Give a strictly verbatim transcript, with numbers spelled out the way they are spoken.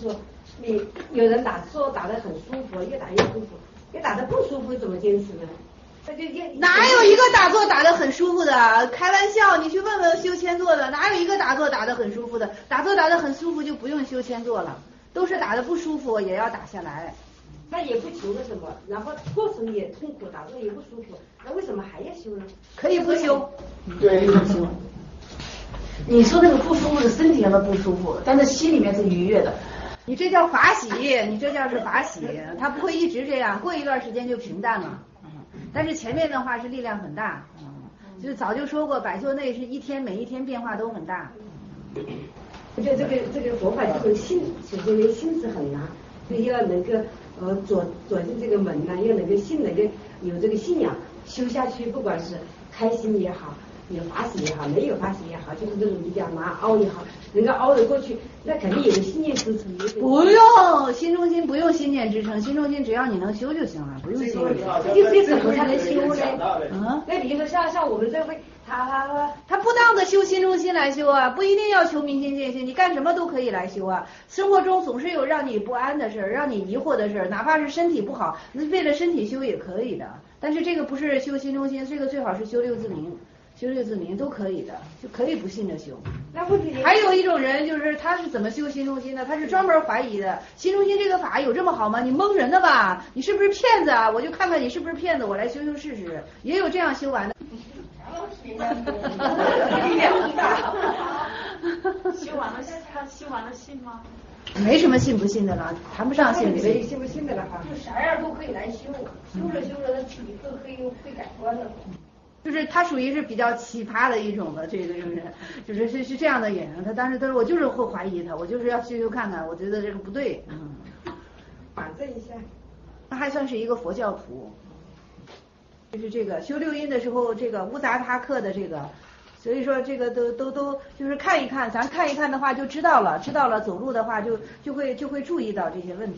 说你有人打坐打得很舒服，越打越舒服，越打得不舒服怎么坚持呢？那就越哪有一个打坐打得很舒服的？开玩笑，你去问问修千坐的，哪有一个打坐打得很舒服的？打坐打得很舒服就不用修千坐了，都是打得不舒服也要打下来。 那也不求个什么，然后过程也痛苦，打坐也不舒服，那为什么还要修呢？ 可以不修， 对，不修。你说那个不舒服是身体上的不舒服，但是心里面是愉悦的。 你这叫法喜，你这叫是法喜，它不会一直这样，过一段时间就平淡了。但是前面的话是力量很大，就是早就说过，百秀内是一天每一天变化都很大。 我觉得这个这个佛法就是心，首先呢心是很难，就要能够呃走走进这个门呢，要能够心能够有这个信仰，修下去，不管是开心也好，有法喜也好，没有法喜也好，就是这种比较难熬也好，能够熬得过去，那肯定有个信念支撑。 不用心中心，不用心念支撑，心中心只要你能修就行了，不用心。 这这怎么才能修呢？ 嗯， 那比如说像像我们这位，他他他他不当的修心中心来修啊，不一定要求明心见性，你干什么都可以来修啊。生活中总是有让你不安的事儿，让你疑惑的事儿，哪怕是身体不好，为了身体修也可以的。但是这个不是修心中心，这个最好是修六字明。修六字明都可以的，就可以不信着修。 那问题还有一种人就是他是怎么修心中心的？他是专门怀疑的，心中心这个法有这么好吗？你蒙人的吧？你是不是骗子啊？我就看看你是不是骗子，我来修修试试。也有这样修完的。 修完了，他修完了信吗？ 没什么信不信的了，谈不上信不信。 信不信的了哈， 就啥样都可以来修，修着修着他自己更可以会改观的。 就是他属于是比较奇葩的一种的，这个就是就是是是这样的人。他当时他说我就是会怀疑他，我就是要修修看看，我觉得这个不对。嗯， 反证一下。 他还算是一个佛教徒，就是这个修六阴的时候，这个乌杂他克的这个，所以说这个都都都就是看一看，咱看一看的话就知道了，知道了走路的话就就会就会注意到这些问题。